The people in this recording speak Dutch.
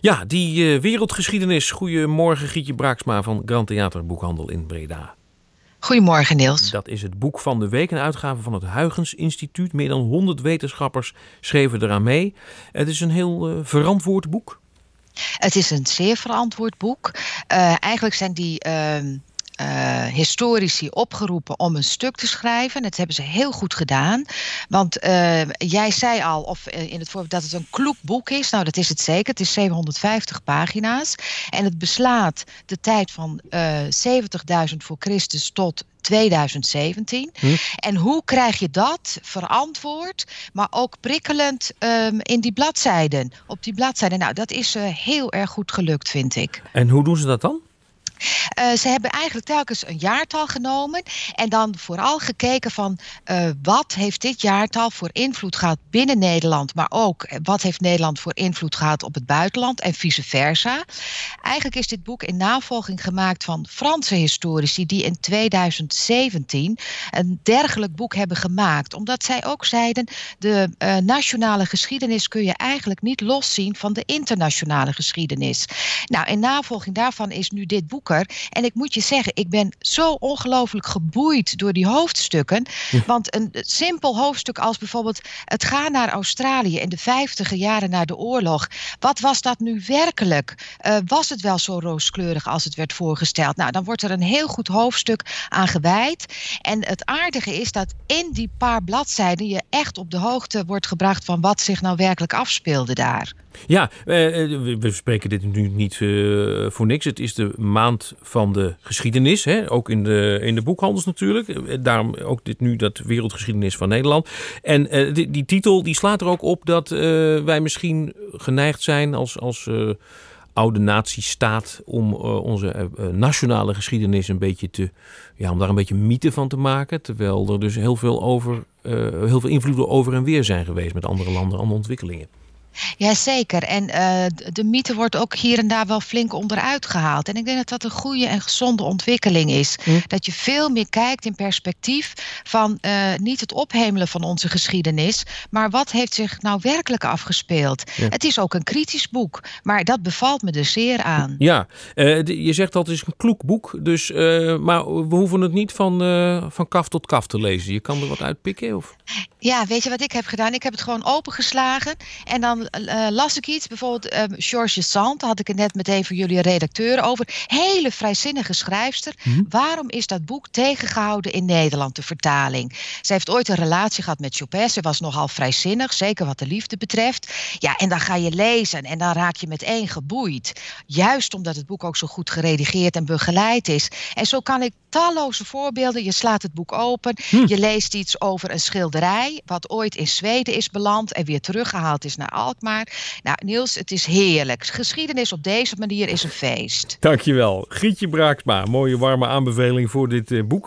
Ja, die wereldgeschiedenis. Goedemorgen, Gietje Braaksma van Grand Theater Boekhandel in Breda. Goedemorgen, Niels. Dat is het boek van de week, een uitgave van het Huygens Instituut. Meer dan 100 wetenschappers schreven eraan mee. Het is een heel verantwoord boek. Het is een zeer verantwoord boek. Eigenlijk zijn die historici opgeroepen om een stuk te schrijven. Dat hebben ze heel goed gedaan. Want jij zei al, in het voorbeeld, dat het een kloek boek is. Nou, dat is het zeker. Het is 750 pagina's. En het beslaat de tijd van 70.000 voor Christus tot 2017. En hoe krijg je dat verantwoord, maar ook prikkelend in die bladzijden, op die bladzijden? Nou, dat is heel erg goed gelukt, vind ik. En hoe doen ze dat dan? Ze hebben eigenlijk telkens een jaartal genomen en dan vooral gekeken van wat heeft dit jaartal voor invloed gehad binnen Nederland, maar ook wat heeft Nederland voor invloed gehad op het buitenland en vice versa. Eigenlijk is dit boek in navolging gemaakt van Franse historici die in 2017 een dergelijk boek hebben gemaakt. Omdat zij ook zeiden, de nationale geschiedenis kun je eigenlijk niet loszien van de internationale geschiedenis. Nou, in navolging daarvan is nu dit boek er. En ik moet je zeggen, ik ben zo ongelooflijk geboeid door die hoofdstukken. Want een simpel hoofdstuk als bijvoorbeeld het gaan naar Australië in de 50e jaren na de oorlog. Wat was dat nu werkelijk? Was het wel zo rooskleurig als het werd voorgesteld? Nou, dan wordt er een heel goed hoofdstuk aan gewijd. En het aardige is dat in die paar bladzijden je echt op de hoogte wordt gebracht van wat zich nou werkelijk afspeelde daar. Ja, we spreken dit nu niet voor niks. Het is de maand van de geschiedenis, hè? Ook in de boekhandels natuurlijk. Daarom ook dit nu dat wereldgeschiedenis van Nederland. En die titel die slaat er ook op dat wij misschien geneigd zijn als oude natiestaat om onze nationale geschiedenis een beetje om daar een beetje mythe van te maken. Terwijl er dus heel veel invloeden over en weer zijn geweest met andere landen, andere ontwikkelingen. Jazeker. En de mythe wordt ook hier en daar wel flink onderuit gehaald. En ik denk dat dat een goede en gezonde ontwikkeling is. Dat je veel meer kijkt in perspectief van niet het ophemelen van onze geschiedenis, maar wat heeft zich nou werkelijk afgespeeld. Ja. Het is ook een kritisch boek, maar dat bevalt me er zeer aan. Ja, je zegt dat het is een kloek boek, dus, maar we hoeven het niet van kaf tot kaf te lezen. Je kan er wat uitpikken, of? Ja, weet je wat ik heb gedaan? Ik heb het gewoon opengeslagen en dan las ik iets, bijvoorbeeld Georges Sand, daar had ik het net met een van jullie redacteuren over. Hele vrijzinnige schrijfster. Waarom is dat boek tegengehouden in Nederland, de vertaling? Ze heeft ooit een relatie gehad met Chopin. Ze was nogal vrijzinnig, zeker wat de liefde betreft. Ja, en dan ga je lezen en dan raak je meteen geboeid. Juist omdat het boek ook zo goed geredigeerd en begeleid is. En zo kan ik talloze voorbeelden. Je slaat het boek open. Je leest iets over een schilderij wat ooit in Zweden is beland en weer teruggehaald is naar Alkmaar. Nou, Niels, het is heerlijk. Geschiedenis op deze manier is een feest. Dankjewel. Gietje Braaksma, mooie warme aanbeveling voor dit boek.